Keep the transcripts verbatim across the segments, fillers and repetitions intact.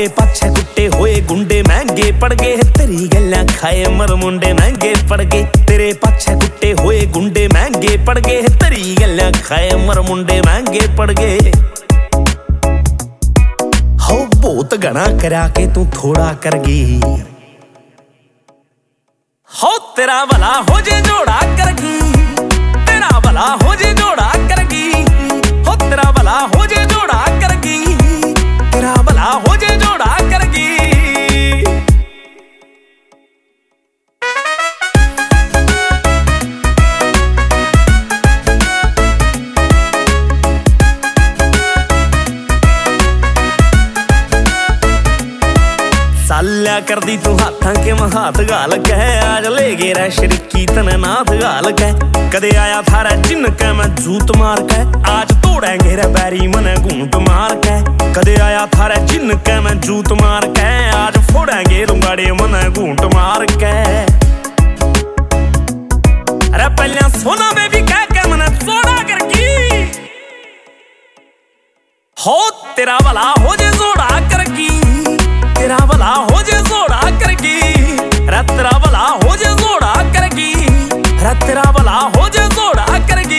तेरे पाछे कुट्टे होए गुंडे महंगे पड़ गए, तेरी गल्लां खाए मर मुंडे महंगे पड़ गए। तेरे पाछे कुट्टे होए गुंडे महंगे पड़ गए, तेरी गल्लां खाए मर मुंडे महंगे पड़ गए। हो बहुत घना करा के तू थोड़ा कर गई, हो तेरा भला हो जे जोड़ा करगी, तेरा भला हो जे जोड़ा करगी, हो तेरा भला हो जे जोड़ा करगी, तेरा भला हो जे जोड़ा करगी। साल्या कर दी तू हाथां के महात गाल कह, आज ले गेरा शरीकी तने नाथ गाल कह। कदे आया थारा जिन के मैं जूत मार के, आज तोड़ेंगे रे बैरी मने घूंट मार के। कदे आया थारा जिन के मैं जूत मार के, आज फोड़ेंगे रुंगाड़े मने घूंट मार के। अरे पहले सोना बेबी कह के मने सोना करगी, हो तेरा भला हो जे जोड़ा करगी, तेरा भला हो जे जोड़ा करगी, रे तेरा भला हो जे जोड़ा करगी, रे तेरा भला हो जे जोड़ा करगी।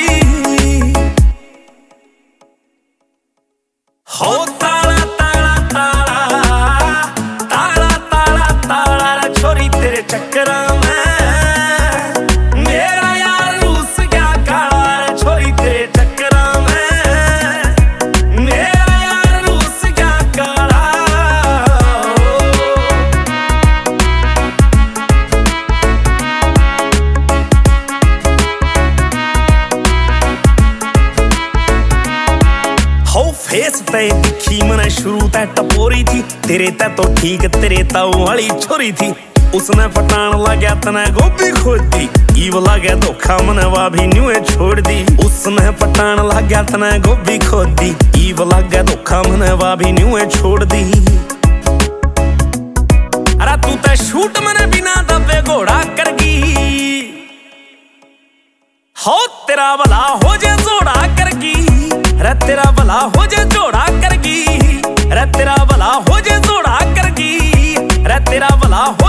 हो ताला ताला ताला ताला ताला ताला रे छोरी तेरे चक्करा में मेरा यार रूस गया काला रे छोरी तेरे चक्करा में मेरा यार रूस गया काला। फेस ते दिखी मने शुरू ते टपोरी थी, तेरे ते तो ठीक तेरे ताऊ वाली छोरी थी। उसने पटान लग्या तने गोभी खोद दी, ईव लगे धोखा मने वा भी न्यूए छोड़ दी। उसने पटान लग्या तने गोभी खोद दी, ईव लगे धोखा मने वा भी न्यूए छोड़ दी। अरे तू ते शूट मने बिना दबे घोड़ा करगी, हो तेरा भला हो जे जोड़ा करगी, रे तेरा भला हो जे जोड़ा करगी, रे तेरा भला हो जे जोड़ा करगी, रे तेरा भला हो